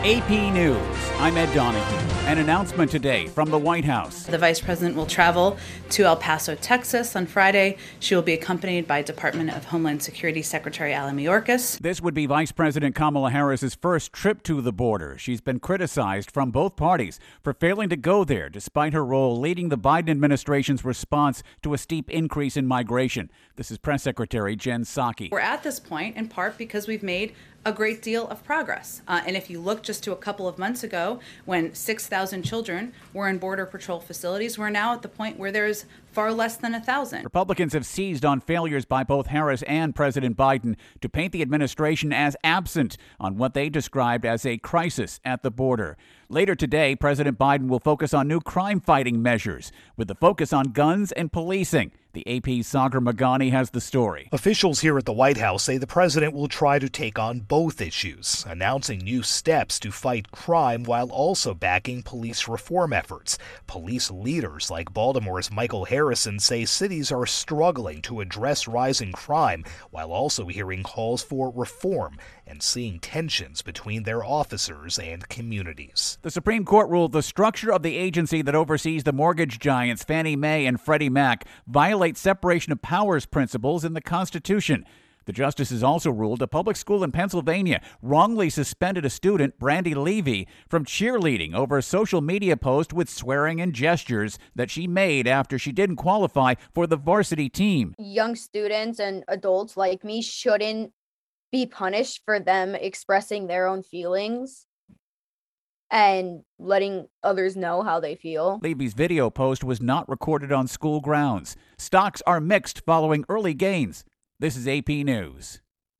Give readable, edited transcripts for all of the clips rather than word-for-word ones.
AP News. I'm Ed Donahue. An announcement today from the White House. The Vice President will travel to El Paso, Texas on Friday. She will be accompanied by Department of Homeland Security Secretary Allen Mayorkas. This would be Vice President Kamala Harris's first trip to the border. She's been criticized from both parties for failing to go there, despite her role leading the Biden administration's response to a steep increase in migration. This is Press Secretary Jen Psaki. We're at this point in part because we've made a great deal of progress. And if you look just to a couple of months ago, when 6,000 children were in Border Patrol facilities, we're now at the point where there's far less than 1,000. Republicans have seized on failures by both Harris and President Biden to paint the administration as absent on what they described as a crisis at the border. Later today, President Biden will focus on new crime-fighting measures, with the focus on guns and policing. The AP's Sagar Meghani has the story. Officials here at the White House say the president will try to take on both issues, announcing new steps to fight crime while also backing police reform efforts. Police leaders like Baltimore's Michael Harrison say cities are struggling to address rising crime while also hearing calls for reform and seeing tensions between their officers and communities. The Supreme Court ruled the structure of the agency that oversees the mortgage giants Fannie Mae and Freddie Mac violates separation of powers principles in the Constitution. The justices also ruled a public school in Pennsylvania wrongly suspended a student, Brandy Levy, from cheerleading over a social media post with swearing and gestures that she made after she didn't qualify for the varsity team. Young students and adults like me shouldn't be punished for them expressing their own feelings and letting others know how they feel. Levy's video post was not recorded on school grounds. Stocks are mixed following early gains. This is AP News.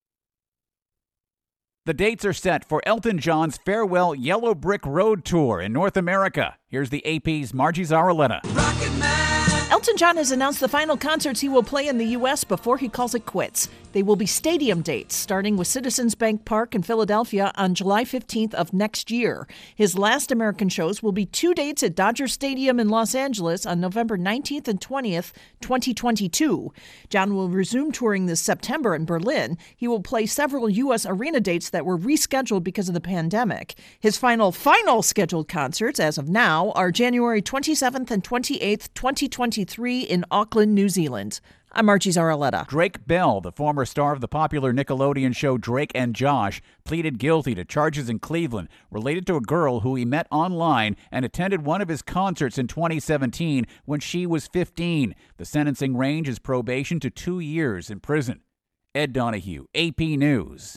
The dates are set for Elton John's farewell Yellow Brick Road tour in North America. Here's the AP's Margie Zaraletta. Elton John has announced the final concerts he will play in the U.S. before he calls it quits. They will be stadium dates, starting with Citizens Bank Park in Philadelphia on July 15th of next year. His last American shows will be 2 dates at Dodger Stadium in Los Angeles on November 19th and 20th, 2022. John will resume touring this September in Berlin. He will play several U.S. arena dates that were rescheduled because of the pandemic. His final scheduled concerts, as of now, are January 27th and 28th, 2023 in Auckland, New Zealand. I'm Margie Zaraletta. Drake Bell, the former star of the popular Nickelodeon show Drake and Josh, pleaded guilty to charges in Cleveland related to a girl who he met online and attended one of his concerts in 2017 when she was 15. The sentencing range is probation to 2 years in prison. Ed Donahue, AP News.